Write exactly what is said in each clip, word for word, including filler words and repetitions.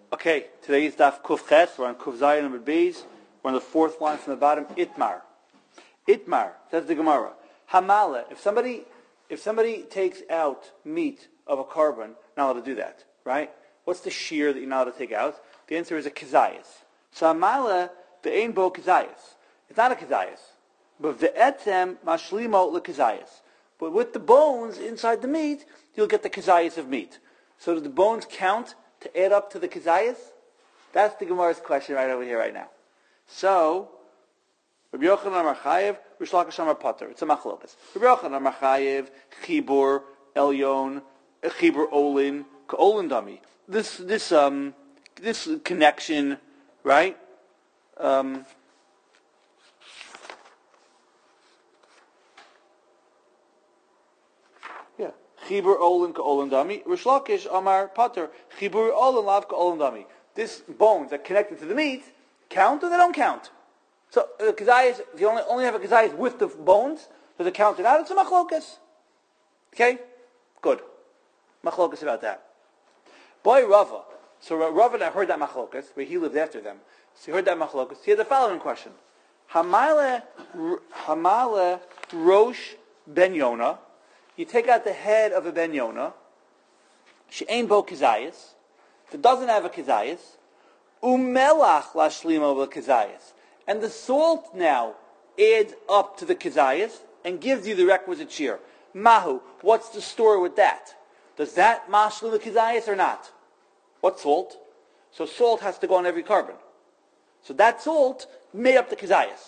Okay, today's daf Kuf Ches. We're on Kuf Zayin number Beis. We're on the fourth line from the bottom. Itmar. Itmar says the Gemara. Hamala. If somebody, if somebody takes out meat of a carbon, not allowed to do that, right? What's the shear that you're not allowed to take out? The answer is a kizayis. So Hamala the ein bo kizayis. It's not a kizayis, but the etzem mashlimo le kizayis. But with the bones inside the meat, you'll get the kizayis of meat. So do the bones count to add up to the kizayis? That's the Gemara's question right over here, right now. So, Rabbi Yochanan Amar Chayev, Rish Lakish Amar Pater. It's a machlokas. Rabbi Yochanan Amar Chayev, Chibur, Elyon, Chibur Olin, Ka'olin Dami. This, this, um, this connection, right? Um, yeah. Chibur Olin Ka'olin Dami. Rish Lakish Amar Pater. Chibur Olin Lav Ka'olin Dami. This bones that connected to the meat count or they don't count? So the kizayis, if you only, only have a kizayis with the bones, does it count it out? It's a machlokas. Okay? Good. Machlokas about that. Boy Rava. So Rava that heard that machlokas, where he lived after them. So he heard that machlokas. He had the following question. Hamale, Hamale Rosh Ben Yona. You take out the head of a Ben Yona. She ain't bo kizayis. That doesn't have a kizayis. Umelach lashlimo kizayis. And the salt now adds up to the kizayis and gives you the requisite shear. Mahu, what's the story with that? Does that mashlu the kizayis or not? What salt? So salt has to go on every carbon. So that salt made up the kizayis.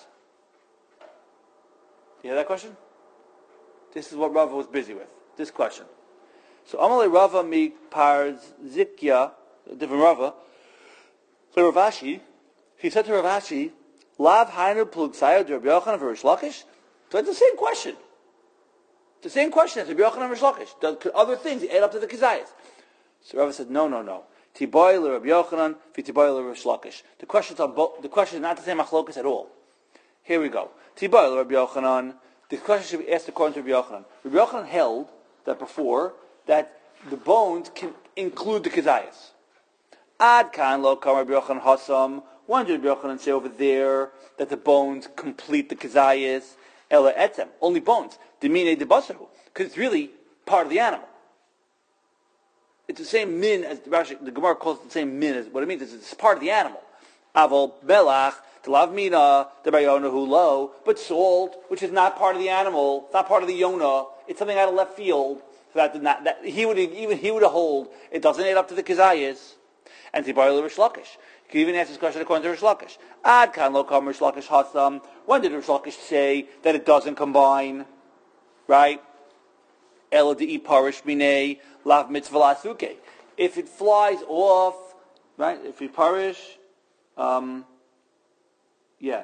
You hear that question? This is what Rava was busy with. This question. So Amalei Rava mi parz zikya, different Rava. So Ravashi, he said to Ravashi, Lav Hainu Plug Sayod Rabbi Yochanan for Rish Lakish? So it's the same question. It's the same question as Rabbi Yochanan and Rish Lakish. Does other things add up to the kizayis? So Rava said, no, no, no. Tiboy le Rabbi Yochanan, v'tiboy le Rish Lakish. The question's on bo- the question is not the same machlokas at all. Here we go. Tiboy le Rabbi Yochanan. The question should be asked according to Rabbi Yochanan. Rabbi Yochanan held that before that the bones can include the kizayis. Ad kan lo kam Rabbi Yochanan hasam. Why did Rabbi Yochanan say over there that the bones complete the kizayis? Ela etzem, only bones. Demine de basahu, because it's really part of the animal. It's the same min as the Rashi, the Gemara calls it the same min as what it means is it's part of the animal. Aval belach telav mina the bayona hu lo, but salt, which is not part of the animal, it's not part of the yona. It's something out of left field. So that did not that he would even he would hold it doesn't add up to the kizayis. And tibayel Rish Lakish. You can even ask this question according to Rish Lakish. Ad kan lo kam Rish Lakish hasam. When did Rish Lakish say that it doesn't combine? Right? Ela de parish minei lav mitzvah lasuke. If it flies off, right? If you parish, um, yeah.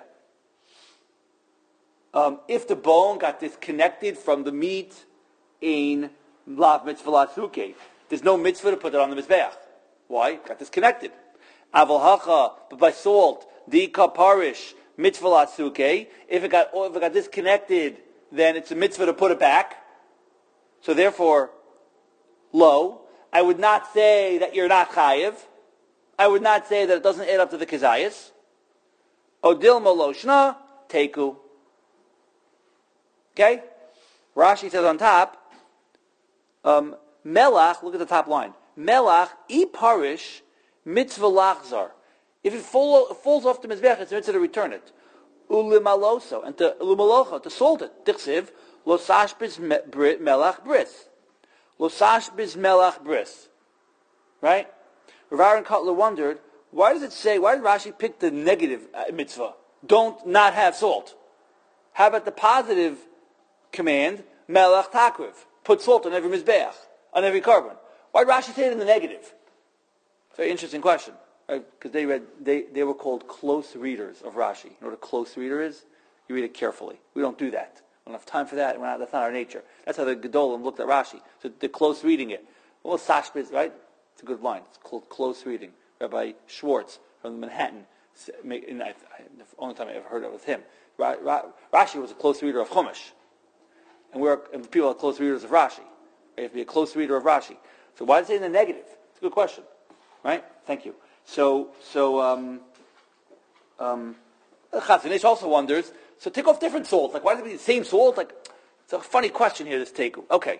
Um, if the bone got disconnected from the meat in lav mitzvah lasuke, there's no mitzvah to put it on the mizbeach. Why? Got disconnected. Aval hacha, but by salt, the kaparish mitzvah latsuke. If it got if it got disconnected, then it's a mitzvah to put it back. So therefore, lo, I would not say that you're not chayiv. I would not say that it doesn't add up to the kizayis. Odil maloshna teku. Okay, Rashi says on top, um, melach. Look at the top line. Melach i parish mitzvah lachzar. If it fall, falls off the mizbech, it's a mitzvah to return it. Ulimaloso and to ulimalocha to salt it. Tichsiv losash bis melach bris. Losash bis melach bris. Right? Rav Aaron Kotler wondered, why does it say? Why did Rashi pick the negative mitzvah? Don't not have salt. How about the positive command? Melach takriv. Put salt on every mizbech, on every carbon. Why did Rashi say it in the negative? Very interesting question, right? Because they read, they, they were called close readers of Rashi. You know what a close reader is? You read it carefully. We don't do that. We don't have time for that. We're not, that's not our nature. That's how the Gedolim looked at Rashi. So they're close reading it. Well, Sashbiz, right? It's a good line. It's called close reading. Rabbi Schwartz from Manhattan. And I, I, the only time I ever heard of it was him. Ra, Ra, Rashi was a close reader of Chumash, and we're and people are close readers of Rashi. You have to be a close reader of Rashi. So why is it in the negative? It's a good question. Right? Thank you. So, so, um, um, Chazon Ish also wonders, so take off different salt. Like, why does it be the same salt? Like, it's a funny question here, this take. Okay.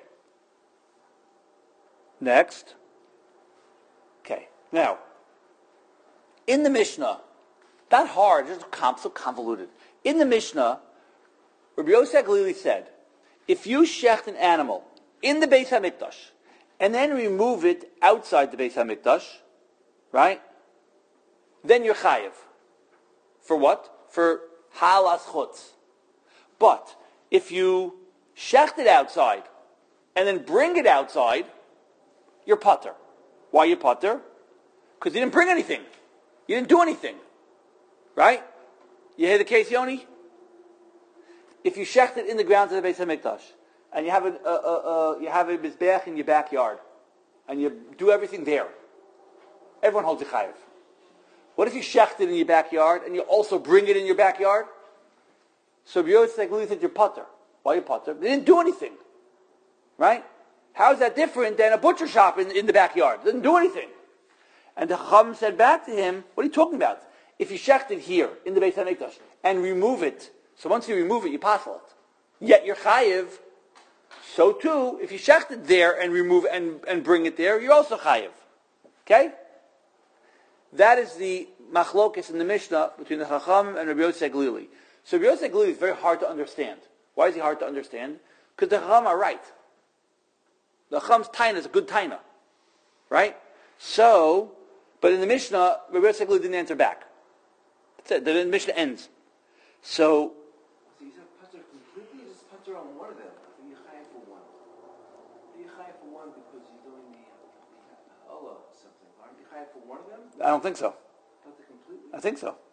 Next. Okay. Now, in the Mishnah, not hard, just so convoluted. In the Mishnah, Rabbi Yosef Glili said, if you shecht an animal in the Beis HaMikdash, and then remove it outside the Beis HaMikdash, right? Then you're chayiv. For what? For halas chutz. But if you shecht it outside and then bring it outside, you're pater. Why you pater? Because you didn't bring anything. You didn't do anything. Right? You hear the case, Yoni? If you shecht it in the grounds of the Beis HaMikdash, and you have a, a, a, a you have a mizbeach in your backyard, and you do everything there, everyone holds a chayiv. What if you shecht it in your backyard, and you also bring it in your backyard? So Yosef Glili said you're pater. Why are you pater? They didn't do anything. Right? How is that different than a butcher shop in, in the backyard? They didn't do anything. And the Chacham said back to him, what are you talking about? If you shecht it here, in the Beis HaMikdash, and remove it, so once you remove it, you passel it. Yet you're chayiv. So too, if you shecht it there and remove and, and bring it there, you're also chayiv. Okay? That is the machlokes in the Mishnah between the Chacham and Rabbi Yosef Glili. So Rabbi Yosef Glili is very hard to understand. Why is he hard to understand? Because the Chacham are right. The Chacham's taina is a good taina. Right? So, but in the Mishnah, Rabbi Yosef Glili didn't answer back. That's it. The Mishnah ends. So, So you said pater completely, just pater on one of them. Then you chayiv for one. You chayiv for one because you're doing the the Allah or something. Aren't you chayiv for one of them? I don't think so. Pater completely. I think so.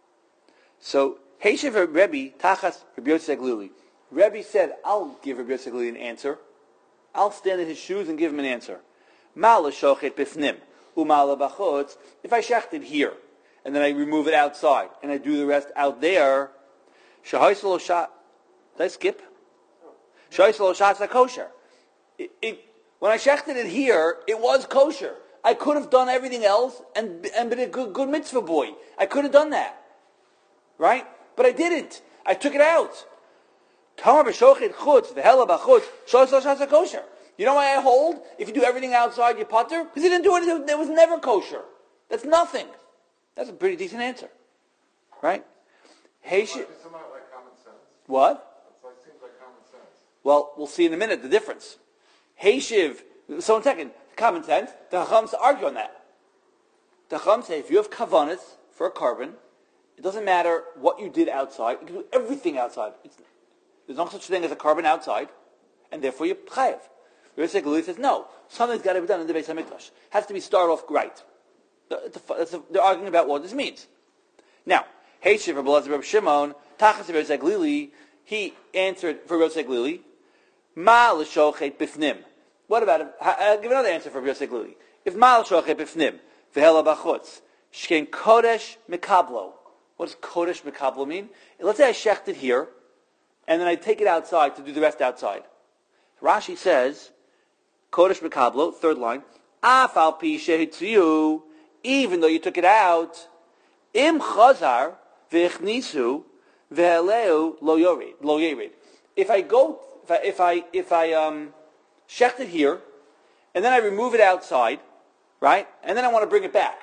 So, Heishiv Rebbe, Tachas Rabbi Yosef Glili. Rebbe said, I'll give Rabbi Yosef Glili an answer. I'll stand in his shoes and give him an answer. Ma'ala shochet bifnim, u'ma'ala bachutz. If I shecht it here, and then I remove it outside, and I do the rest out there, shahaisel shot. Did I skip? Shahaisel shot's not kosher. It, it, when I shechted it here, it was kosher. I could have done everything else and, and been a good, good mitzvah boy. I could have done that. Right? But I didn't. I took it out. Tamar b'shochet chutz, v'hela b'chutz, shahaisel shot's not kosher. You know why I hold? If you do everything outside, you pater? Because he didn't do anything. It was never kosher. That's nothing. That's a pretty decent answer. Right? Hey, It's somewhat like common sense. What? It's like, seems like common sense. Well, we'll see in a minute the difference. Hey, Shiv. So in a second, common sense. The Chachams argue on that. The Chachams say if you have kavanas for a carbon, it doesn't matter what you did outside. You can do everything outside. It's, there's no such thing as a carbon outside, and therefore you're chayev. Rabbi Glili says no. Something's got to be done in the Beis Hamikdash. Has to be started off right. That's a, they're arguing about what this means. Now, Hey Shiv Rabbi Elazar Rabbi Shimon Tachas Rabbi Glili. He answered for Rabbi Glili. Ma l'shochet bifnim. What about it? I'll give another answer for Rabbi Glili. If ma l'shochet bifnim v'hela b'chutz shken kodesh mikablo. What does kodesh mikablo mean? Let's say I shecht it here, and then I take it outside to do the rest outside. Rashi says, kodesh mikablo, third line, af al pi shehitziyu, even though you took it out, im chazar v'chnisu v'heleu lo yored, lo yered. If I go, if I, if I, if I um, shecht it here, and then I remove it outside, right, and then I want to bring it back,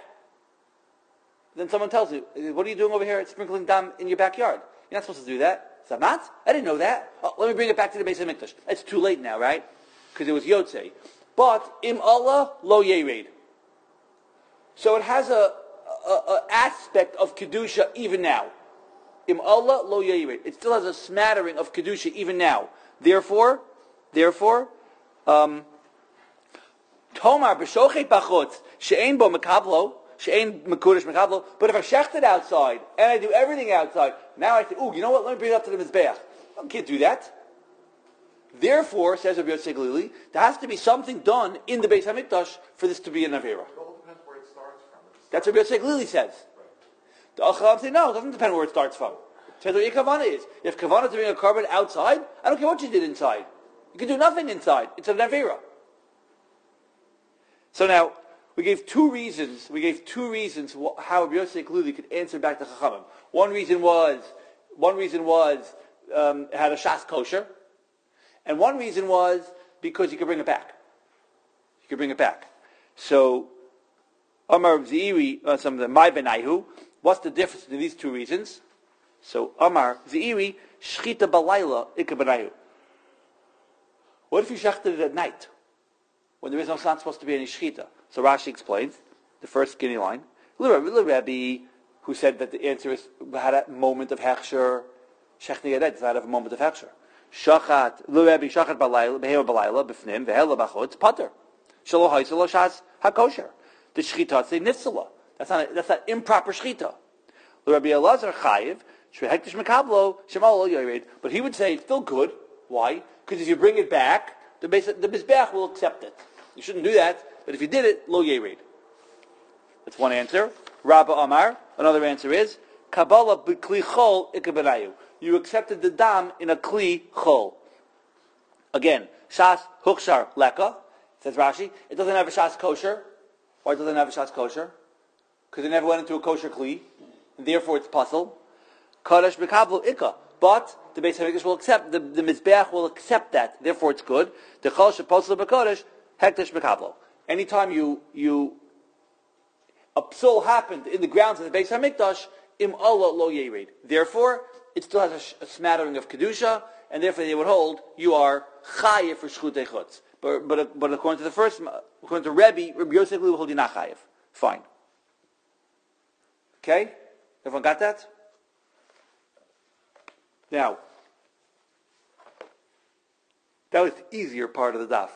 then someone tells you, what are you doing over here sprinkling dam in your backyard? You're not supposed to do that. Zamat? I didn't know that. Oh, let me bring it back to the Beis HaMikdash. It's too late now, right? Because it was Yotzei. But, im Allah lo yered. So it has a, a, a aspect of Kedusha even now. Im Allah lo yered. It still has a smattering of Kedusha even now. Therefore, therefore, um, Tomar b'shochet b'chutz she'ein bo mekablo, she'ein mekudesh mekablo. But if I shecht it outside and I do everything outside, now I say, ooh, you know what? Let me bring it up to the mizbeach. I can't do that. Therefore, says Rabbi Yosef Glili, there has to be something done in the Beis Hamikdash for this to be an avera. It all depends where it starts from. It That's what Rabbi Yosef Glili says. Right. The Achram say, no, it doesn't depend where it starts from. It depends what your kavanah is. If kavanah to bring a carbon outside, I don't care what you did inside. You can do nothing inside. It's an avera. So now, we gave two reasons. We gave two reasons wh- how Rabbi Yosef Gluli could answer back to Chachamim. One reason was, one reason was um, it had a shas kosher, and one reason was because you could bring it back. You could bring it back. So, Amar Zeiri, uh, some of the my benaihu. What's the difference between these two reasons? So, Amar Zeiri, shchita balayla ikka benaihu. What if you shechted it at night, when there is no not supposed to be any shchita? So Rashi explains, the first skinny line, Rabbi, who said that the answer is, had a moment of hechsher, shechting it at night does not have a moment of hechsher. Shachat, Rabbi shachat balayla, behema balayla, b'fnim, vehela b'chutz, pater. Shalo haisel shas hakosher. The shchita say nifsala. That's not, a, that's not improper shchita. Rabbi Elazar chayiv, shvehektish mekablo, shemal lo yored. But he would say it's still good. Why? Because if you bring it back, the base, the mizbeach will accept it. You shouldn't do that, but if you did it, lo yered. That's one answer. Rabba Amar. Another answer is Kabbalah b'kli chol ikabenayu. You accepted the dam in a kli chol. Again, shas hukshar leka. Says Rashi, it doesn't have a shas kosher. Why doesn't it have a shas kosher? Because it never went into a kosher kli, and therefore it's puzzle. Kadosh b'kablo ikka. But the Beis Hamikdash will accept, the, the Mizbeach will accept that, therefore it's good. The Chol Sheposel B'Kodesh, Hekdesh B'Kablo. Anytime you, you, a psul happened in the grounds of the Beis Hamikdash, Im Allah Lo Yerid. Therefore, it still has a, sh- a smattering of Kedusha, and therefore they would hold, you are Chayiv for Shchutei Chutz. But, but, but according to the first, according to Rebbe, Rabbi Yosef will hold you not Chayiv. Fine. Okay? Everyone got that? Now, that was the easier part of the daf.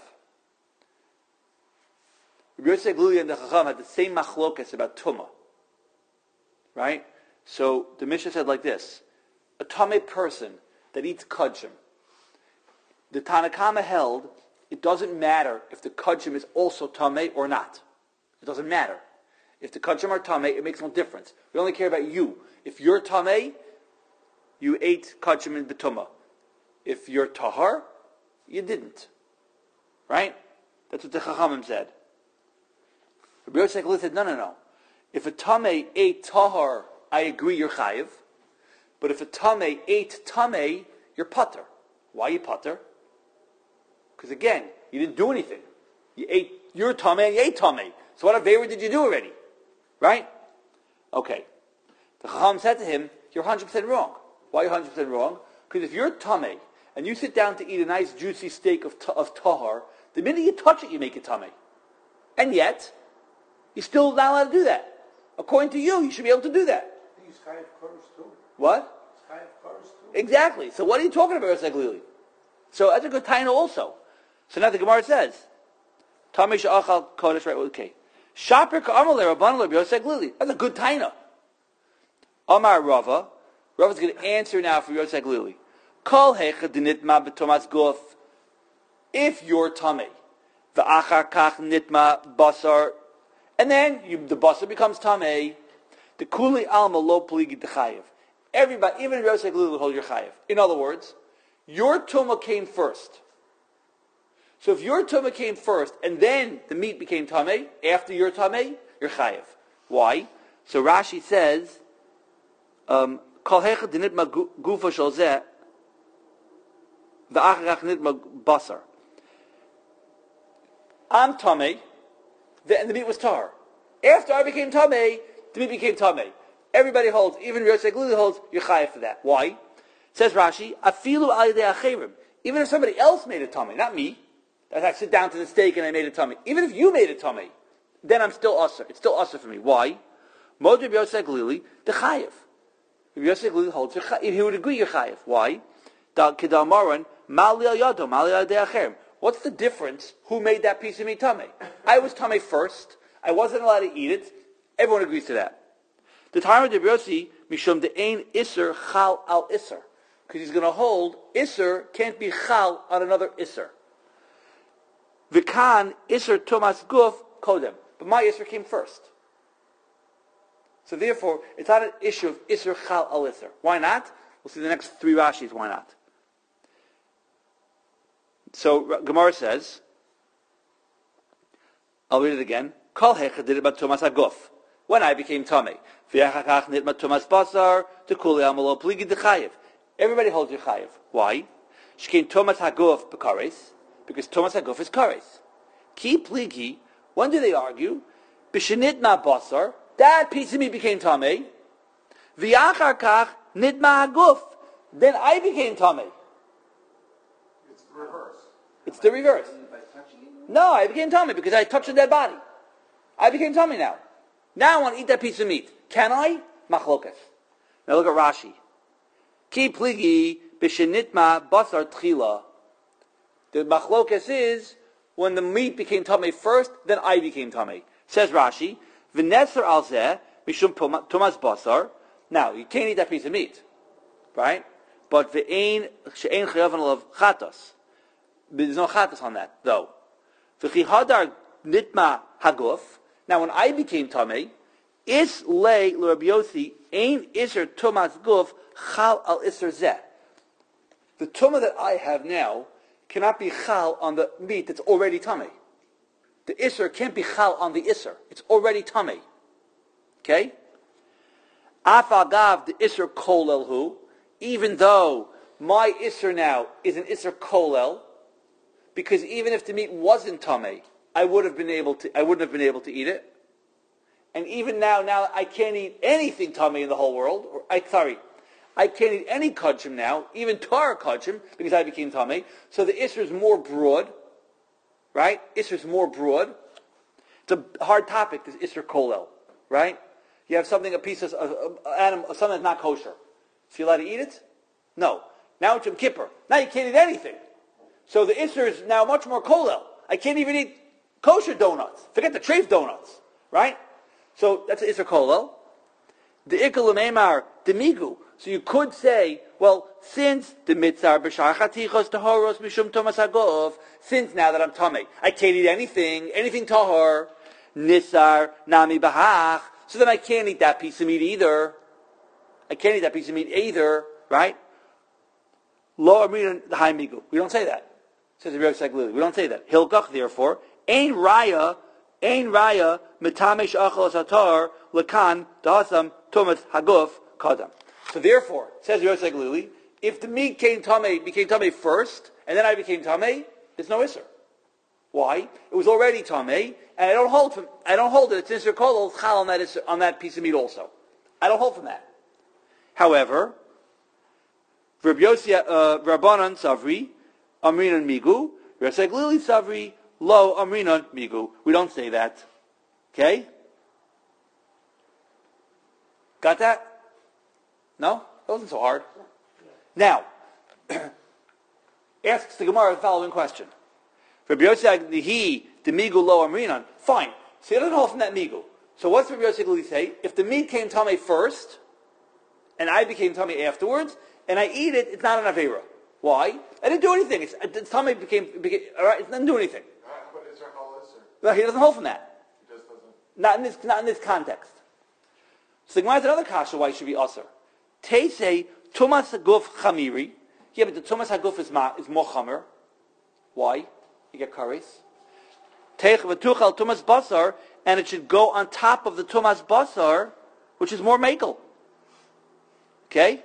Rabbi Yosef Gluli and the Chacham had the same machlokas about Tumah. Right? So, the Mishnah said like this. A Tameh person that eats kudshim. The Tanakama held, it doesn't matter if the kudshim is also Tameh or not. It doesn't matter. If the kudshim are Tameh, it makes no difference. We only care about you. If you're Tameh, you ate kachim in betuma. If you're tahar, you didn't. Right? That's what the Chachamim said. Rabbi Yosef said, no, no, no. If a tamei ate tahar, I agree you're chayiv. But if a tamei ate tamei, you're pater. Why you pater? Because again, you didn't do anything. You ate your tamei and you ate tamei. So what avera did you do already? Right? Okay. The Chacham said to him, you're one hundred percent wrong. Why are you one hundred percent wrong? Because if you're tamei and you sit down to eat a nice juicy steak of, t- of tahar, the minute you touch it, you make it tamei. And yet, you're still not allowed to do that. According to you, you should be able to do that. I think it's chayiv koros too. What? It's chayiv koros too. Exactly. So what are you talking about, Yosef Glili? So that's a good taina also. So now the Gemara says, tamei she'achal kodesh, right? Okay. Shaper ka'amal le'rabban le'Yosef Glili. That's a good taina. Amar Rava. Rava's going to answer now for Yosef Glili. Kol hecha dinitma b'tomas guf. If you're tamei, v'achar kach nitma basar, and then you, the basar becomes tamei, the kuli alma lo pligi dechayev. Everybody, even Yosef Glili will hold your chayev. In other words, your tumah came first. So if your tumah came first, and then the meat became tamei, after your tamei, you're chayev. Why? So Rashi says, um, Kol hecha dinitma gufa shel zeh, v'achar kach nitma basar. I'm tamei, and the meat was tar. After I became tamei, the meat became tamei. Everybody holds, even Yosef Glili holds, you're chayav for that. Why? Says Rashi, afilu al yedei acherim. Even if somebody else made a tamei, not me, that I sit down to the steak and I made a tamei. Even if you made a tamei, then I'm still usher. It's still usher for me. Why? Mod Rabbi Yosef Glili, the chayav. Rabbi Yosef Glili holds, he would agree you're chayav. Why? Da kedamaran mali al yado, mali al yedei acherim. What's the difference? Who made that piece of meat tamei? I was tamei first. I wasn't allowed to eat it. Everyone agrees to that. The time of the Yossi mishum the ein iser chal al iser, because he's going to hold iser can't be chal on another iser. V'kan iser tomas guf kodem, but my iser came first. So therefore, it's not an issue of iser chal al iser. Why not? We'll see the next three Rashis. Why not? So Gemara says, I'll read it again. Kol hechad nitma tumas haguf. When I became tummy. V'yachakach nitma tumas basar to kuli amalo pligi dechayev. Everybody holds your chayev. Why? Shkein tumas haguf b'kares, because tumas haguf is kares. Ki pligi. When do they argue? B'shenitma basar. That piece of meat became tummy. V'yachakach nitma haguf. Then I became tummy. It's the reverse. It's the reverse. By touching it? No, I became tummy because I touched a dead body. I became tummy now. Now I want to eat that piece of meat. Can I? Machlokas. Now look at Rashi. Ki pligi b'shenitma basar tchila. The machlokas is when the meat became tummy first, then I became tummy. Says Rashi, v'neser al zeh mishum tumas basar. Now you can't eat that piece of meat, right? But v'ein she'ein chayavan alav chatas. There's no chatas on that though. V'chi hadar nitma haguf. Now, when I became tamei, is lay l'Rabbi Yossi ein iser tumas guf chal al iser zeh. The tumah that I have now cannot be chal on the meat that's already tamei. The iser can't be chal on the iser; it's already tamei. Okay. Af agav the iser kolel hu, even though my iser now is an iser kolel, because even if the meat wasn't tamei, I would have been able to. I wouldn't have been able to eat it, and even now, now I can't eat anything tummy in the whole world. Or I sorry, I can't eat any kudshim now, even Torah kudshim, because I became tummy. So the isser is more broad, right? Isser is more broad. It's a hard topic. This isser kolel, right? You have something, a piece of uh, animal, something that's not kosher. So you allowed to eat it? No. Now it's Yom Kippur. Now you can't eat anything. So the isser is now much more kolel. I can't even eat kosher donuts. Forget the treif donuts, right? So that's the Isser Kolel. The Ikal Meimar, the Migu. So you could say, well, since the Mitzar B'shar Chatichos Tahoros Mishum Tomas Hagov, since now that I'm Tomei, I can't eat anything, anything Tahor, Nisar Nami Bahach, so then I can't eat that piece of meat either. I can't eat that piece of meat either, right? Lo Amrin Hai Migu. We don't say that. Says the Rebbe Saglili. We don't say that. Hilgach, therefore, Ein Raya, Ein Raya, Metamesh Achal Satar, Lakan, Dahasam, Tumas, Haguf, Kadam. So therefore, says Rebbe Saglili, if the meat came Tameh, became Tameh first, and then I became Tameh, there's no Isser. Why? It was already Tameh, and I don't hold from, I don't hold it. It's Isser Kolol, Chal on that, on that piece of meat also. I don't hold from that. However, Rabbi Yossi, uh, Rabbanan Savri, Amrinan Migu, Rebbe Saglili Savri, Lo Amrinan Migu. We don't say that. Okay? Got that? No? That wasn't so hard. Now, asks the Gemara the following question. Rabbi Yossi he the Migu Lo Amrinan. Fine. So you don't hold from that Migu. So what's Rabbi Yossi say? If the meat came Tameh first, and I became Tameh afterwards, and I eat it, it's not an Avera. Why? I didn't do anything. It's, it's Tameh became, became, all right, it didn't do anything. But is there halal Isser? No, he doesn't hold from that. He just doesn't. Not in this, not in this context. So the Gemara has another kasha why it should be usher. Teisei tumas haguf chamiri. Yeah, but the tumas haguf is, ma, is more chamer. Why? You get kares. Teich v'tuchal tumas basar, and it should go on top of the tumas basar, which is more makel. Okay?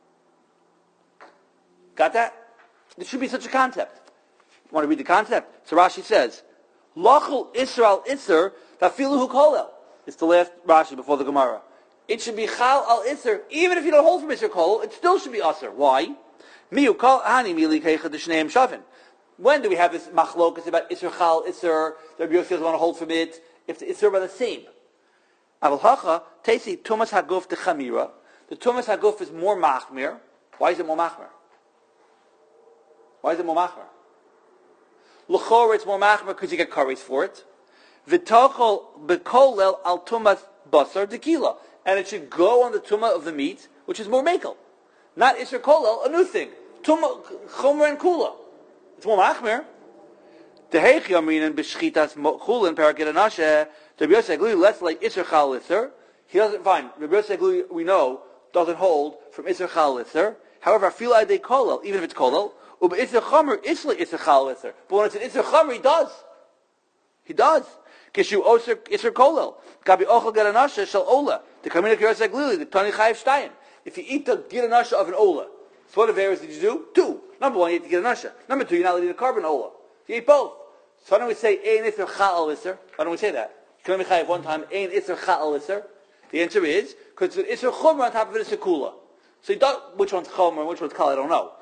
Got that? There should be such a concept. Want to read the concept? So Rashi says, Lachul Isra Isser Tafiluhu Kolel. It's the last Rashi before the Gemara. It should be Chal al Isser, even if you don't hold from Isser Kolel, it still should be Isser. Why? Miu Kol Hani Mili Keicha D'Shneim Shavin. When do we have this machlokas about Isser Chal Isser? The Rabbi Yossi doesn't want to hold from it. If the Isser are the same. Aval Hacha Teisi Tumas Haguf Dechamira. The Tumas Haguf is more machmir. Why is it more machmir? Why is it more machmir? L'chor, it's more machmir because you get kares for it. V'tochol bekolel al tumas basar tequila, and it should go on the tumah of the meat, which is more makel, not isser kolel, a new thing. Tumah chomer and kula. It's more machmir. Tehech yamrinan b'shchitas chulin parakid anashe. Rabbi Yossi Glui, let's like isser chal isser. He doesn't find Rabbi Yossi Glui, we know, doesn't hold from isser chal isser. However, I feel like they kolel, even if it's kolel. But when it's an Itzer Chamer, he does. He does. Kishu Oser Isser Kolel. Gabi Ochel Geranasha Shal Ola. The Kamina Kirosek Lili, the Tani Chayiv Stein. If you eat the Geranasha of an Ola, so what averas did you do? Two. Number one, you eat the Geranasha. Number two, you're not eating the carbon Ola. You eat both. So why don't we say Ein Isser Cha'al Isser? Why don't we say that? You can only Chayiv one time, Ein Isser Cha'al Isser. The answer is, because it's Isser Chumra on top of it is a Kula. So you don't, which one's Chumra and which one's Kala, I don't know.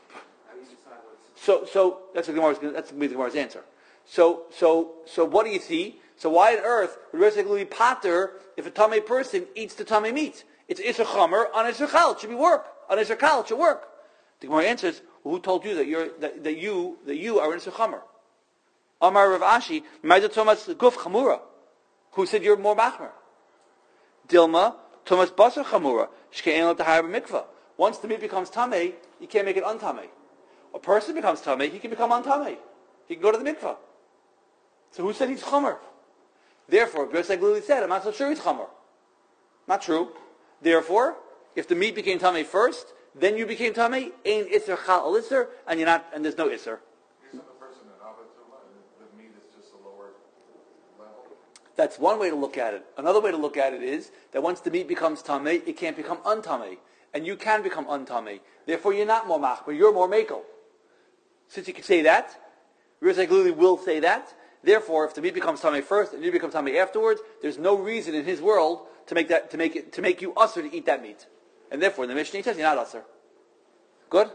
So, so that's the Gemara's, that's the Gemara's answer. So, so, so what do you see? So why on earth would Rizal be Pater if a Tamei person eats the Tamei meat? It's Isser Chomer on Isser Chal. It should be work. On Isser Chal, it should work. The Gemara answers, well, who told you that you're, that, that you, that you are in Isser Chomer? Amar Rav Ashi, Ma'adat Thomas Guf Chamura. Who said you're more Machmer? Dilma, Thomas Basar Chamura. Shke'en lo tahar b'mikvah. Once the meat becomes Tamei, you can't make it untamei. A person becomes Tamei, he can become untamei. He can go to the mikvah. So who said he's Chomer? Therefore, just like Lily said, I'm not so sure he's Chomer. Not true. Therefore, if the meat became Tamei first, then you became Tamei, Ein Isser Chal Al Isser, and you're not, and there's no Isser. Isn't the person an Avatuma and the meat is just a lower level? That's one way to look at it. Another way to look at it is that once the meat becomes Tamei, it can't become untamei. And you can become untamei. Therefore, you're not more Machmer, you're more Mekel. Since you can say that, Rizal Lily will say that. Therefore, if the meat becomes tamei first and you become tamei afterwards, there's no reason in his world to make that to make it to make you usher to eat that meat. And therefore, the Mishnah says you're not usher. Good.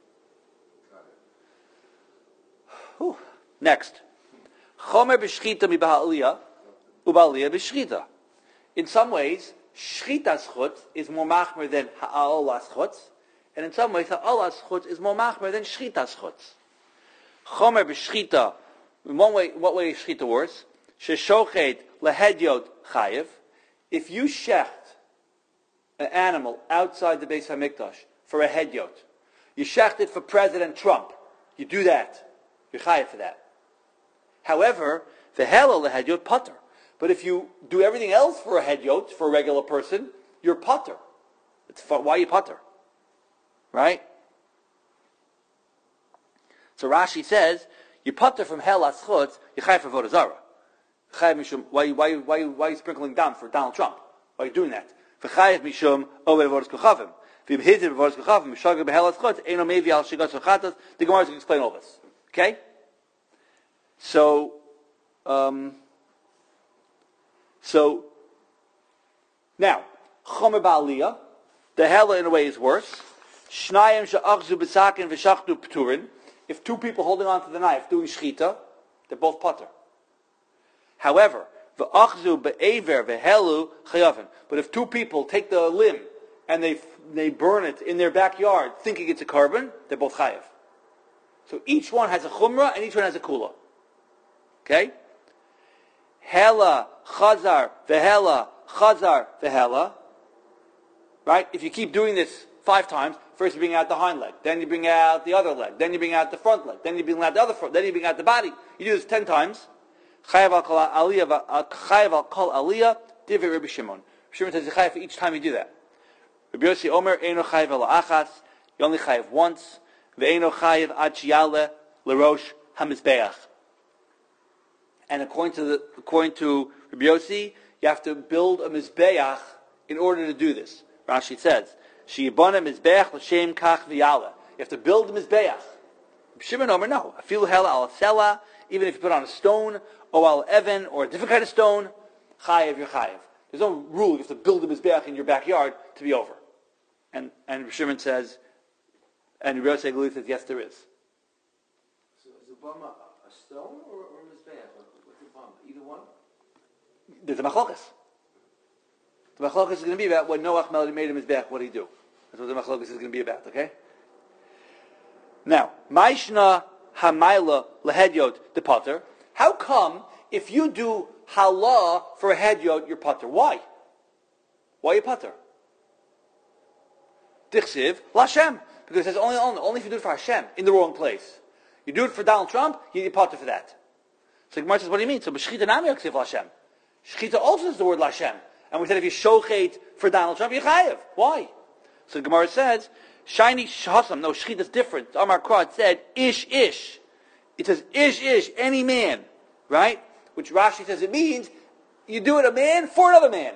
Whew. Next, chomer b'shchita miba'aliyah, uba'aliyah b'shchita. In some ways, shchita's chutz is more machmer than ha'alas chutz, and in some ways, ha'alas chutz is more machmer than shchita's chutz. Chomer b'shchita. In one way, what way is shchita worse? Sheshochet lehedyot chayev. If you shecht an animal outside the Beis Hamikdash for a hedyot, you shecht it for President Trump. You do that. You're chayev for that. However, the helo lehedyot pater. But if you do everything else for a hedyot, for a regular person, you're pater. It's for, why you pater? Right? So Rashi says, you pater from hell as chutz, you chayev for vodah zara. Why, why, why, why are you sprinkling down for Donald Trump? Why are you doing that? V'chayev mishum over vodas kochavim. V'ibhitiv vodas kochavim. Mishager behel as chutz. Eino mevi al shigas v'chatas. The Gemara is going to explain all this. Okay? So, um, so, now, chomer ba'aliyah, the hella in a way is worse. Shnayim she'achzu b'sakin v'shachtu p'turin. If two people holding on to the knife doing shchita, they're both pater. However, v'achzu be'ever v'helu chayavim. But if two people take the limb and they they burn it in their backyard, thinking it's a carbon, they're both chayav. So each one has a chumrah and each one has a kula. Okay? Hela chazar v'hela chazar v'hela. Right? If you keep doing this five times, first you bring out the hind leg, then you bring out the other leg, then you bring out the front leg, then you bring out the other front, then you bring out the body. You do this ten times. Chayav al kol aliyah, chayav al kol aliyah, divrei Rabbi Shimon. Shimon says chayav for each time you do that. Rabbi Yossi Omer eino chayav al achas. You only chayav once. Ve'eino chayav ad sheyale lerosh hamizbeach. And according to the, according to Rabbi Yossi, you have to build a mizbeach in order to do this. Rashi says, "Sheibana mizbeach l'shem kach v'yale." You have to build the mizbeach. Shimon Omer, no. Afilu hela al sela, even if you put on a stone, or al evan, or a different kind of stone, chayev, you're chayev. There's no rule you have to build a mizbeach in your backyard to be over. And and Shimon says, and Rabbi Yossi says, yes, there is. So is the bama a stone or, or a mizbeach? What's the bama? Either one? There's a machlokas. The machlokas is going to be about when Noach made a mizbeach, what did he do? That's what the machlokas is going to be about, okay? Now, Maishna Hamayla Lehedyot the Pater. How come if you do halah for a hedyot, you're Pater? Why? Why you Pater? Dichsiv Lashem. Because it says only, only, only if you do it for Hashem, in the wrong place. You do it for Donald Trump, you need Pater for that. So Gemara says, what do you mean? So B'shchita Nami Yaksiv Lashem. Shchita also is the word Lashem. And we said if you shochet for Donald Trump, you're chayev. Why? So the Gemara says, shiny shasam, no, shchita is different. Amar Krat said, ish ish. It says, ish ish, any man. Right? which Rashi says it means you do it a man for another man.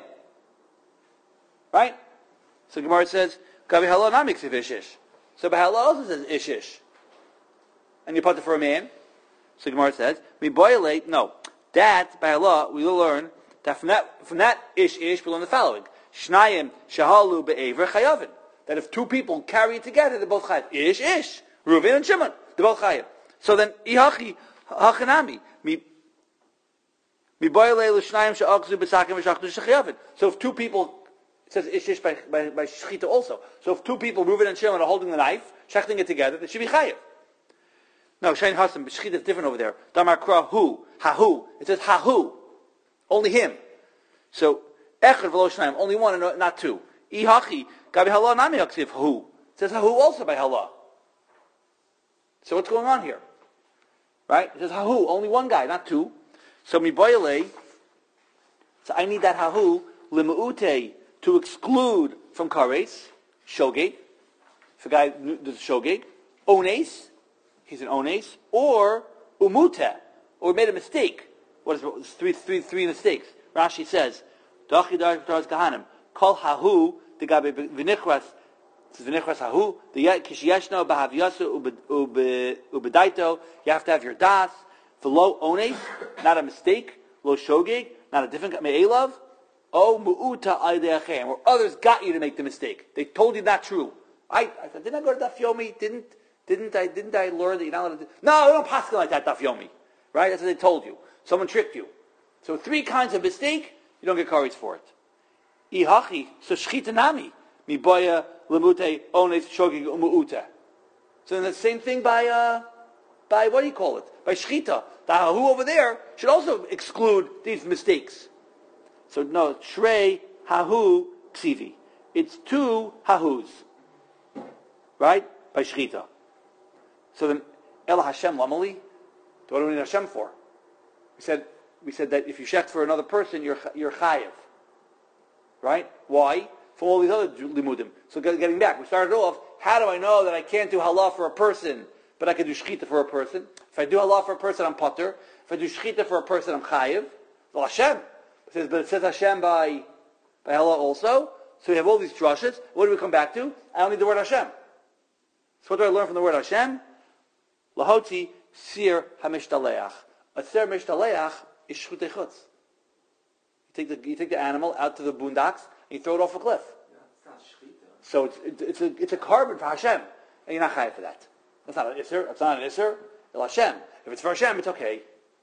Right? So Gemara says, Gabi Hala Namik Ish Ish. So Bahala also says Ish Ish. And you put it for a man. So Gemara says, Mi boilate, no. That, Bahala, we will learn that from that, from that Ish Ish, we learn the following. Shnayim Shahalu Be'ever Chayavin. That if two people carry it together, they're both chayav. Ish Ish. Reuven and Shimon. They're both chayav. So then, Ihachi Hachanami. Mi boilate L'shnayim Sha'akzu B'sakim V'shachtu Shechayavin. So if two people, it says Ish Ish by, by, by Shechita also. So if two people, Reuven and Shimon, are holding the knife, shechting it together, they should be chayav. No, Shain Hassan, Shechita is different over there. Damar Kra Hu, Hahu. It says Hahu. Only him. So, Echad V'lo Shnayim, only one and not two. Ihachi, Gabi Hala Nami Yaksiv Hu. It says Hahu also by Hala. So what's going on here? Right? It says Hahu, only one guy, not two. So Miboyale, so I need that Hahu, Limu'ute, to exclude from Kares, Shogeg, if a guy does Shogeg, Ones, he's an Ones, or Umuta, or made a mistake. What is it? Three, three, three mistakes. Rashi says, Dachi Dachi Taras Kahanim, Kol Hahu, the Gabi Vinichras, Vinichras Hahu, the Kishiyashno, Bahavyasu, Ubedaito, you have to have your Das, the low Ones, not a mistake, low Shogeg, not a different, Me'elav, O Mu'uta Aideachem, or others got you to make the mistake. They told you not true. I, I said, didn't I go to Daf Yomi? Didn't, didn't I, didn't I learn that you're not allowed to do? No, we don't pass it like that, Daf Yomi. Right? That's what they told you. Someone tricked you. So three kinds of mistake, you don't get kares for it. Ihachi, so shchitanami, miboya lemute ones shogig umuuta. So then the same thing by, uh, by what do you call it? By shchita. The hahu over there should also exclude these mistakes. So no, shrei hahu ksivi. It's two hahus. Right? By shchita. So then, El Hashem lamali, what do we need Hashem for? We said we said that if you shecht for another person, you're you're chayiv, right? Why? For all these other limudim. So getting back, we started off. How do I know that I can't do halal for a person, but I can do shchita for a person? If I do halal for a person, I'm patur. If I do shchita for a person, I'm chayiv. Well, Hashem. It says, but it says Hashem by by halal also. So we have all these drushes. What do we come back to? I don't need the word Hashem. So what do I learn from the word Hashem? Lahoti sir hamishtalech. A sir mishtaleach is shchutei chutz. You take the you take the animal out to the boondocks and you throw it off a cliff. Yeah, it's not shchita. So it's it's, it's a it's a carbon for Hashem, and you're not chayav for that. That's not an iser. That's not an iser. It's Hashem. If it's for Hashem, it's okay.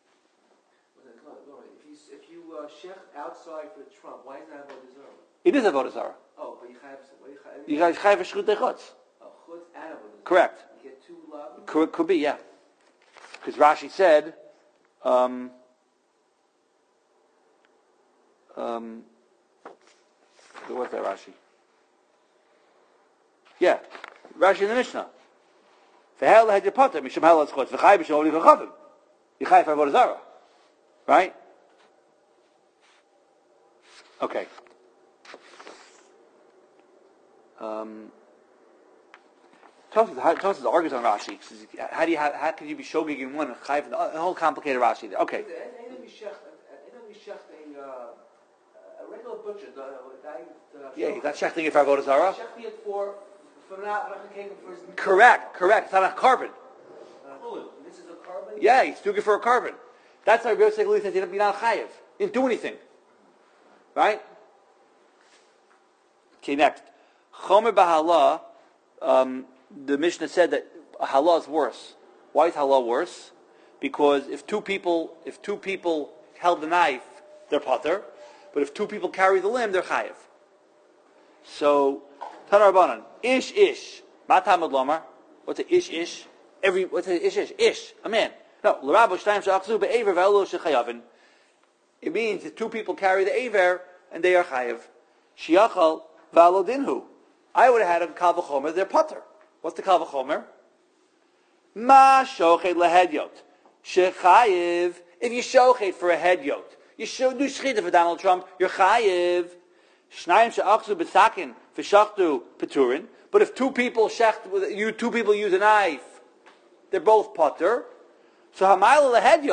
If you if you uh, shech outside for the Trump, why is that avodah zarah? It is avodah zarah. Oh, but you chayav. What you guys chayav for shchutei chutz. Oh, chutz and avodah zarah. Correct. You get two love. Could, could be, yeah. Because Rashi said, um, um, what's that Rashi? Yeah, Rashi in the Mishnah. V'hel had your potter, mishum hel atzchot, v'chai b'shem ovli v'chavim. Yichai for avodah zarah. Right? Okay. Um... Tosfos argues on Rashi. Says, how do you have, how can you be shogig in one and chayiv in the other? A whole complicated Rashi there. Okay. A regular butcher, the guy. Yeah, he's not shechting it for avodah zarah. Shechting it for for not for his. Correct, correct. It's not a carbon. This is a carbon. Yeah, he's doing it for a carbon. That's why Rabbi Yosef says you're not chayiv. He didn't do anything. Right? Okay, next. Chomer b'hala. Um, the Mishnah said that halal is worse. Why is halal worse? Because if two people, if two people held the knife, they're pater. But if two people carry the limb, they're chayiv. So, Tanar Rabbanan, ish ish, matamad lomar. What's a ish ish? Every what's a ish ish? Ish, a man. No, l'rabo shtayim she'achzu be'ever ve'elo she'chayavin. It means that two people carry the aver and they are chayiv. Shiachal ve'alo dinhu. I would have had a kal v'chomer, they're pater. What's the kal v'chomer? Ma shochet lehedyot. Shechayiv. If you shochet for a hedyot, you should do shchita for Donald Trump, you're chayiv. Shnayim she'achzu b'sakin v'shachtu peturin. But if two people shecht, you two people use a knife, they're both pater. So hamayla lehedyot.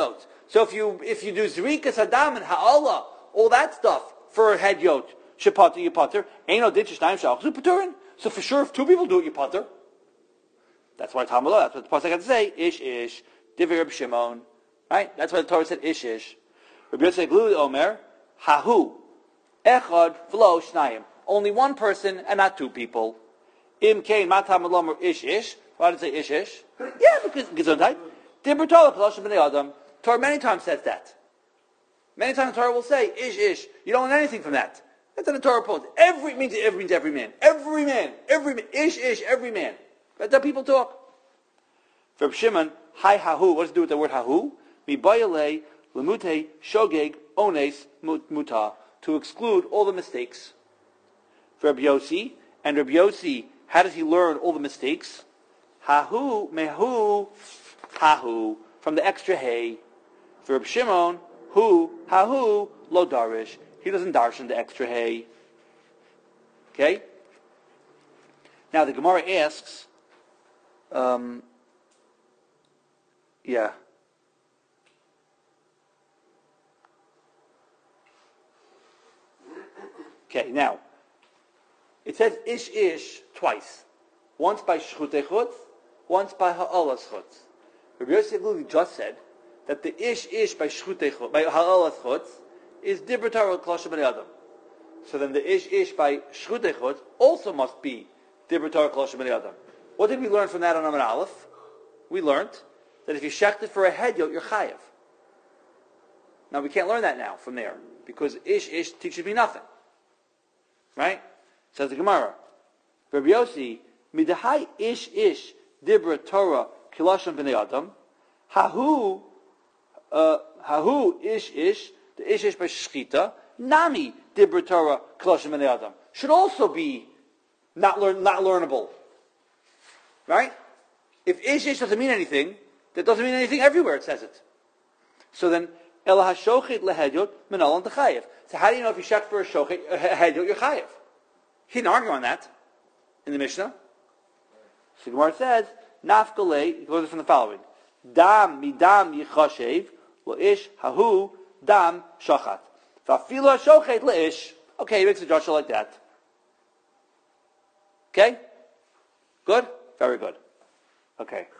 So if you if you do Zrikas Adam and Ha'ala, all that stuff for a head yot, Shepater, you pater, ain't no ditch time shachzu paturin. So for sure, if two people do it, you pater. That's why Tamala, that's what the pasuk had to say, ish ish, divi Reb Shimon. Right? That's why the Torah said ish ish. Rabbi Yotzei Gluli Omer, hahu, echad, v'lo, shnayim. Only one person and not two people. Im kein matam alomer ish ish. Why did it say ish ish? Yeah, because gesundheit. Dibur Torah koloshim b'nei adam. Torah many times says that. Many times the Torah will say ish ish. You don't want anything from that. That's in the Torah post. Every means every means every man. Every man. Every man. Ish ish. Every man. That's how people talk. For Reb Shimon, hi hahu. What does it do with the word hahu? Mi bayale lemute shogeg ones muta, to exclude all the mistakes. For Rabbi Yossi, and Rabbi Yossi, how does he learn all the mistakes? Hahu mehu hahu, from the extra hay. For Rabbi Shimon, hu hahu lo darish, he doesn't darshan the extra hay. Okay. Now the Gemara asks, um, yeah. Okay, now, it says ish ish twice. Once by shchutei chutz, once by ha'alas chutz. Rabbi Yossi Gluli just said that the ish ish by shchutei chutz, by ha'alas chutz, is dibur Torah koloshim b'nei adam. So then the ish ish by shchutei chutz also must be dibur Torah koloshim b'nei adam. What did we learn from that on Amar Aleph? We learned that if you shechted for a head yot, you're chayev. Now we can't learn that now from there, because ish ish teaches me nothing. Right? Says the Gemara. Rabbi Yossi, midahai ish ish dibra Torah kilashon b'nei adam, hahu, uh, hahu ish ish, the ish ish by shchita, nami dibra Torah kilashon b'nei adam, should also be not learn, not learnable. Right? If ish ish doesn't mean anything, that doesn't mean anything everywhere it says it. So then, El hashochet lehedyot menal techayev. So how do you know if you shech for a shochet, a hedyot, you're chayev? He didn't argue on that in the Mishnah. So the Gemara says, nafkalei, it goes from the following. Dam midam yichashev, ish hahu dam shachat. Va'afilo hashochet leish. Okay, he makes a drasha like that. Okay? Good? Very good. Okay.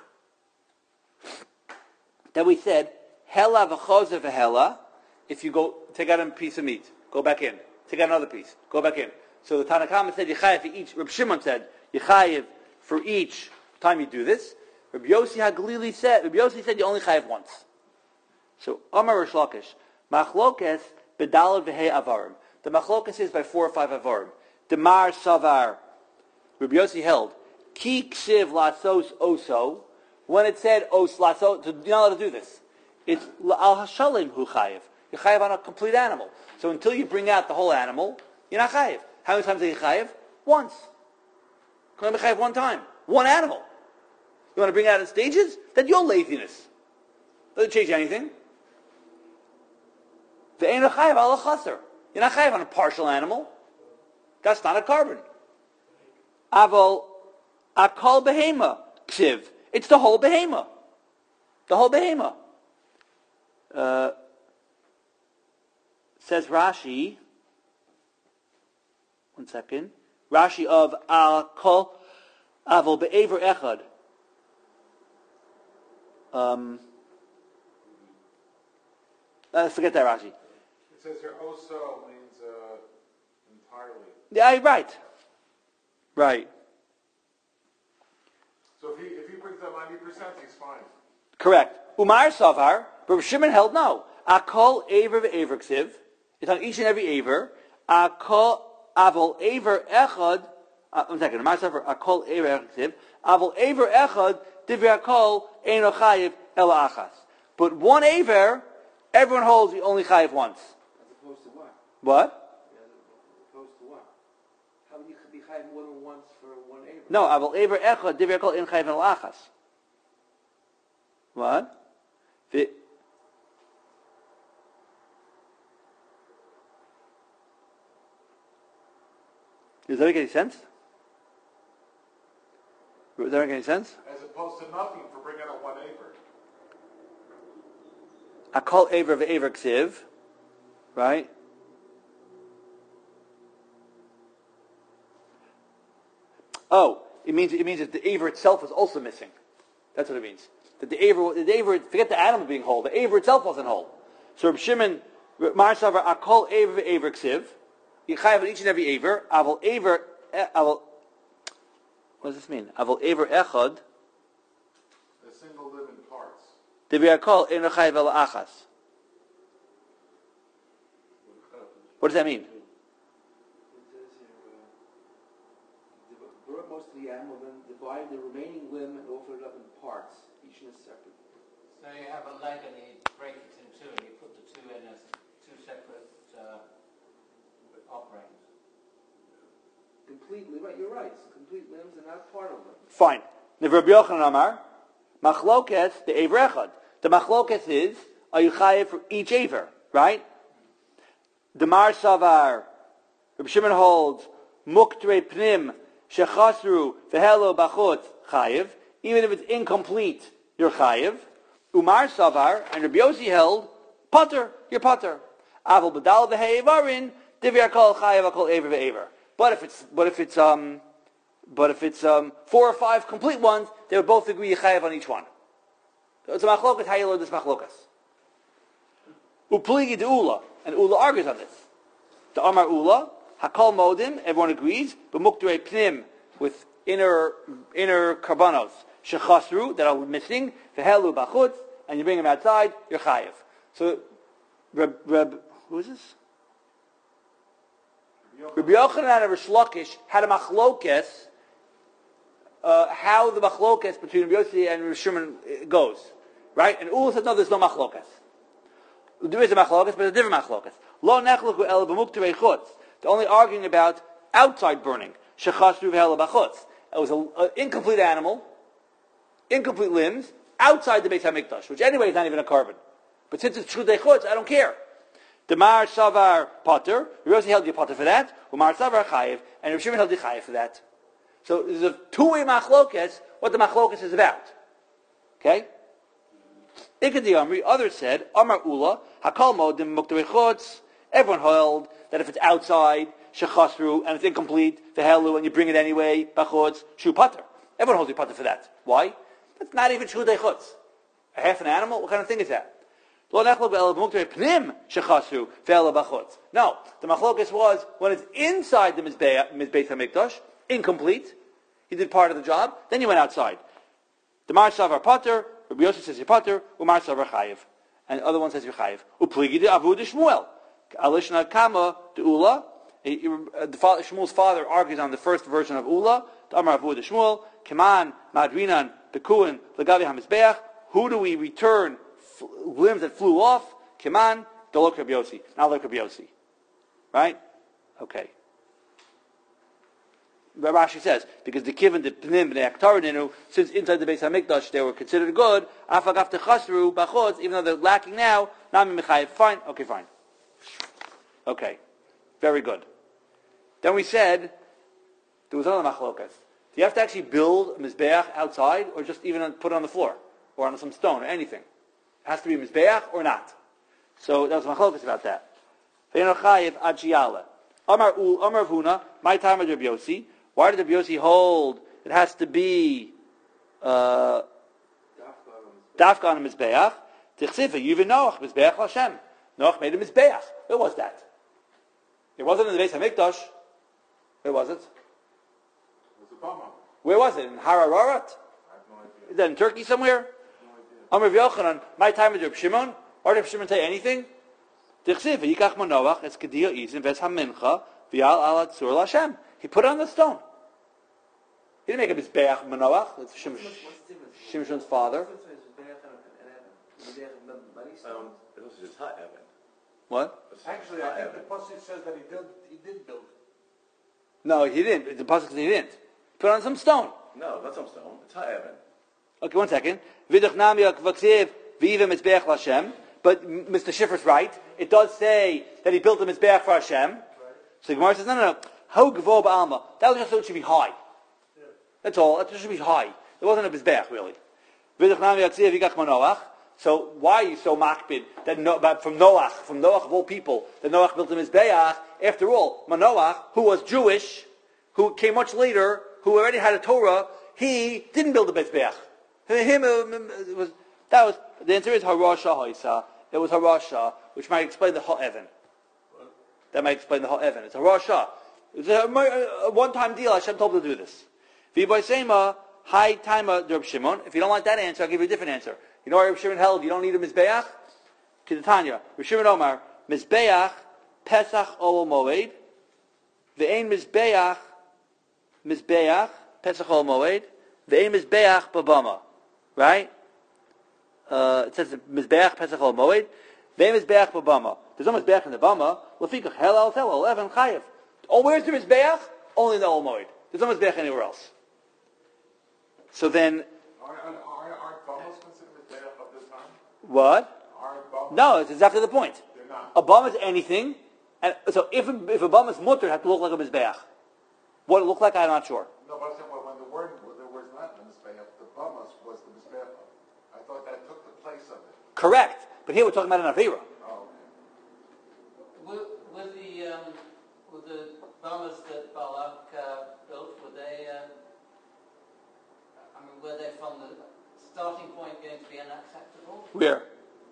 Then we said, hela v'choze v'hela, if you go, take out a piece of meat, go back in. Take out another piece, go back in. So the Tanna Kama said, Yechayev for each, Reb Shimon said, Yechayev for each time you do this. Reb Yossi HaGlili said, Reb Yossi said you only chayev once. So, Amar Rish Lakish, Machlokes bedalad v'hei avarim. The machlokes is by four or five avarim. Demar savar. Reb Yossi held, Ki ksiv lasos oso, when it said os lasos, you're not allowed to do this. It's al hashalim hu chayev. You're chayev on a complete animal. So until you bring out the whole animal, you're not chayev. How many times are you chayev? Once. Can only be chayev one time. One animal. You want to bring it out in stages? Then your laziness. Doesn't change anything. Ve'ein chayev ala chaser. You're not chayev on a partial animal. That's not a carbon. Aval akal behema ksiv. It's the whole behema. The whole behema. Uh, says Rashi, one second, Rashi of al kol avol be'ever echad. Um, let's forget that Rashi. It says here also means uh, entirely. Yeah, right. Right. So if he if he brings out ninety percent, he's fine. Correct. Umar Savar, but Reb Shimon held no. Akol Aver ve'Aver Ksiv. It's on each and every Aver. Akol Avol Aver Echad. Uh, one second. Umar Savar, Akol Aver Ksiv. Avol Aver Echad, Divya Akol Eino Chayiv Ela Achas. But one Aver, everyone holds you only Chayiv once. As opposed to what? What? Yeah, as opposed to what? How would you be chayiv more than once for one Aver? No, Avol Aver Echad, Divya Akol Eino Chayiv Ela Achas. What? The, Does that make any sense? Does that make any sense? As opposed to nothing for bringing out one acre. Akol Aver ve'Aver Ksiv, right? Oh, it means it means that the Aver itself was also missing. That's what it means. That the Aver, the Aver, forget the animal being whole. The Aver itself wasn't whole. So Reb Shimon, Mar Savar Akol Aver ve'Aver Ksiv. You chayav on each and every Aver. Aval Aver, Aval. What does this mean? Aval Aver Echad. A single living parts. Debiakol Eno chayav el achas. What does that mean? It says here, uh, burn most of the animal, then divide the remaining limb and offer it up in parts, each in a separate. So you have a leg and you break it in two and you put the two in as two separate uh, offerings. Completely, right, you're right. So complete limbs are not part of them. Fine. The Rabbi Yochanan Amar, Machlokes, the Aver Echad. The Machlokes is, are you chayav for each Aver, right? The Mar Savar, Rabbi Shimon holds, Muktre Pnim, Shechasru, Vehelo Bachot, chayav. Even if it's incomplete, you're chayav. Umar Savar, and Rabbi Yossi held, Potter, you're Potter. Aval Badal Vehevarin, Divya Kol Chayav Akol Aver Ve'Aver. But if it's, but if it's, um, but if it's um, four or five complete ones, they would both agree chayav on each one. So it's a machlokas. How you learn this machlokas? Upligi de Ula, and Ula argues on this. The Amar Ula, Hakol Modim, everyone agrees, but Mukdrei Pnim with inner inner karbanos shechasru that are missing, vehelu bachutz, and you bring them outside, you're chayav. So, Reb, Reb, who is this? Rabbi Yochanan and Rish Lakish had a machlokes, uh, how the machlokes between Rabbi Yossi and Rabbi Shimon goes, right? And Ula said, no, there's no machlokes. There is a machlokes, but it's a different machlokes. Lo nechluku el b'mukterei chutz. They're only arguing about outside burning. Shechasru v'hel b'chutz. It was an incomplete animal, incomplete limbs, outside the Beit HaMikdash, which anyway is not even a carbon. But since it's shudei chutz, I don't care. The Mar Savar Potter, Rabbi Yossi held the Potter for that, Umar Savar Chayev, and Rabbi Shimon held the Chayev for that. So there's a two-way machlokes, what the machlokes is about. Okay? Ikadi Amri, others said, Amar Ula, Hakal Modim Mukterei Chutz, everyone held that if it's outside, Shechasru, and it's incomplete, the Helu, and you bring it anyway, Bachutz, Shu Potter. Everyone holds the Potter for that. Why? That's not even Shu Dei Chutz. A half an animal? What kind of thing is that? No, the machlokes was when it's inside the Mizbeach HaMikdash, incomplete, he did part of the job, then you went outside. The Mar Savar Potter, Rabbi Yossi says you're Potter, Umar Savar Chayev. And the other one says you're Chayev. Upligi de Avu de Shmuel. Alishna Kama de Ula. The father, Shmuel's father argues on the first version of Ula. The Amar Avu de Shmuel. Keman, Madrinan, Bekuin, Legavi HaMizbeach. Who do we return limbs that flew off? Keman, Dolok Rabbi Yossi. Not like Rabbi Yossi. Right? Okay. Rashi says, because the Kivin, the Pnim, the Aktarininu, since inside the Beis HaMikdash they were considered good, Afagaf Techasru, Bachotz, even though they're lacking now, Nami Mechayev, fine, okay, fine. Okay. Very good. Then we said, there was another machlokas. Do you have to actually build a Mizbeach outside, or just even put it on the floor, or on some stone, or anything? It has to be Mizbeach or not. So that was machlokas about that. Ve'eno Chayev Adjiyala. Amar Ul, Amar Vuna, my time of Rabbi Yossi. Why did Rabbi Yossi hold it has to be uh, Dafka on a Mizbeach? Tichsifa, Yuvin Noach, Mizbeach Hashem. Noach made a Mizbeach. Where was that? It wasn't in the Beis HaMikdash. Where was it? Where was it? In Hararat? I have no idea. Is that in Turkey somewhere? Amar Rabbi Yochanan, my time with Rabbi Shimon. Why did Rabbi Shimon tell you anything? Tichsifa, Yikach Manoach, it's Kediyah Izin, Ves HaMincha, Vial Alat Sur Lashem. He put it on the stone. He didn't make a Mizbeach Manoach. That's Shim, Shimshon's father. Um, it was just hot Evan. What? Actually, I think the passage says that he did, he did build it. No, he didn't. The pasuk says he didn't. Put it on some stone. No, not some stone. It's hot Evan. Okay, one second. Vidach Namiak Vaksiv Viva Mizbeach Lashem. But Mister Schiffer's right. It does say that he built a Mizbeach for Hashem. So Gemara says, no, no, no. How Gvo Ba'alma. That was just so it should be high. That's all. It should be high. It wasn't a Mizbeach, really. Vidach Namiak Vaksiv Vigach Manoach. So why are you so makbid that no, but from Noach, from Noach of all people, that Noach built a Mizbeach? After all, Manoach, who was Jewish, who came much later, who already had a Torah, he didn't build a Mizbeach. Him, it was, that was, the answer is Harasha Haisa. It was Harasha, which might explain the whole Evan. That might explain the whole Evan. It's Harasha. It's a, a one-time deal. Hashem told him to do this. V'boy Sema, High Taima Reb Shimon. If you don't like that answer, I'll give you a different answer. You know why Reb Shimon held you don't need a Mizbeach? Kidatanya. Reb Shimon Omar, Mizbeach, Pesach Ol Moed, Ve'ein Mizbeach, Mizbeach, Pesach Ol Moed, Ve'ein Mizbeach Babama. Right? Uh, it says Mizbeach Pesach Ol Moed, Ve'ein Mizbeach Babama. There's no Mizbeach in the Bama. Lefikach Helal Tel Eleven Chayev. Oh, where's the Mizbeach? Only in the Ol Moed. There's no Mizbeach anywhere else. So then, Aren't, aren't, aren't Bamos considered Mizbeach of this time? what? Aren't Bamos? No, it's exactly the point. They're not. A bum is anything, and so if a, if a bum is mutter, it has to look like a mizbeach. What it look like, I'm not sure. No, but I'm saying when the word, the word's not the Mizbeach, the Bamos was the Mizbeach. I thought that took the place of it. Correct, but here we're talking about an avera. Oh, okay. Were, were the um, were the bombers that Balak uh, built, were they? Uh, I mean, were they from the starting point going to be unacceptable? Where?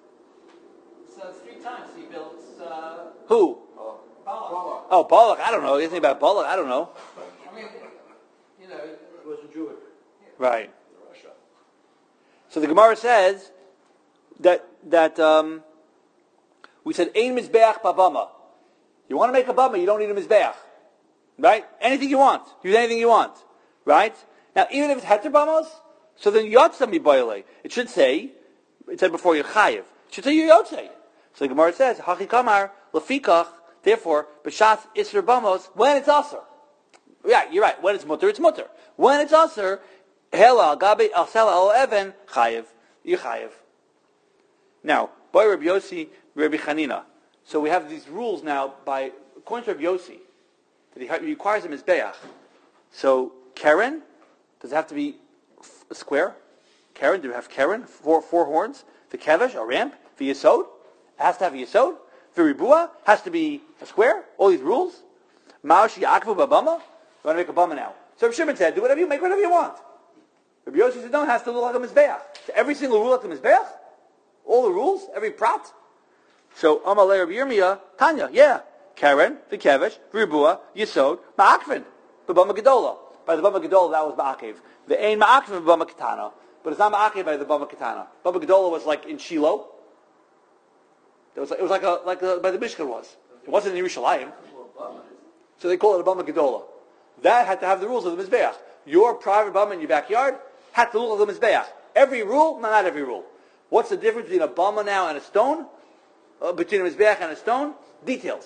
So three times he built uh, Who? Balak. Oh, Balak. I don't know. Anything about Balak? I don't know. I mean, you know, He wasn't Jewish. Right. Russia. So the Gemara says that that um, we said ein mizbeach babama. You want to make a bama, you don't need a mizbeach, right? Anything you want, use anything you want, right? Now, even if it's heter bamos, so then yotzei miboyle. It should say, it said before you're chayiv. It should say you yotzei. So the Gemara says hachi kamar lefikach. Therefore, b'shas isra bamos when it's aser. Yeah, you're right. When it's mutter, it's mutter. When it's aser, hela gabe al sela al even chayiv. You chayiv. Now, by Rabbi Yossi, Rabbi Chanina. So we have these rules now by, according to Rabbi Yossi, that he requires a mizbeach. So, Karen, does it have to be a square? Karen, do we have Karen? Four, four horns. The kevesh, a ramp. The yesod, it has to have a yesod. The ribua, has to be a square. All these rules. Ma'oshi akvu babama. You want to make a bama now. So Rabbi Shimon said, do whatever you make, whatever you want. Rabbi Yossi said, no, it has to look like a mizbeach. So every single rule like a mizbeach? All the rules? Every prat? So, Amalei Rabbi Yirmiyah, Tanya, yeah. Karen, the Kevesh, Ribua, Yisod, Ma'akvin, B'bama Gedola. By the Bama Gedola, that was Ma'akiv. The Ein Ma'akvin, B'bama Ketana. But it's not Ma'akiv by the Bama Ketana. Bama Gedola was like in Shiloh. It was like, it was like a, like a, by the Mishkan was. It wasn't in Yerushalayim. So they call it a Bama Gedola. That had to have the rules of the Mizbeach. Your private Bama in your backyard had to look like the Mizbeach. Every rule? No, not every rule. What's the difference between a Bama now and a stone? Uh, between a Mizbeach and a stone? Details.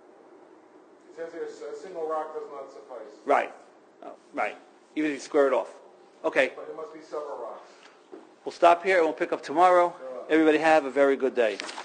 It says here a single rock does not suffice. Right. Oh, right. Even if you square it off. Okay. But it must be several rocks. We'll stop here and we'll pick up tomorrow. Everybody have a very good day.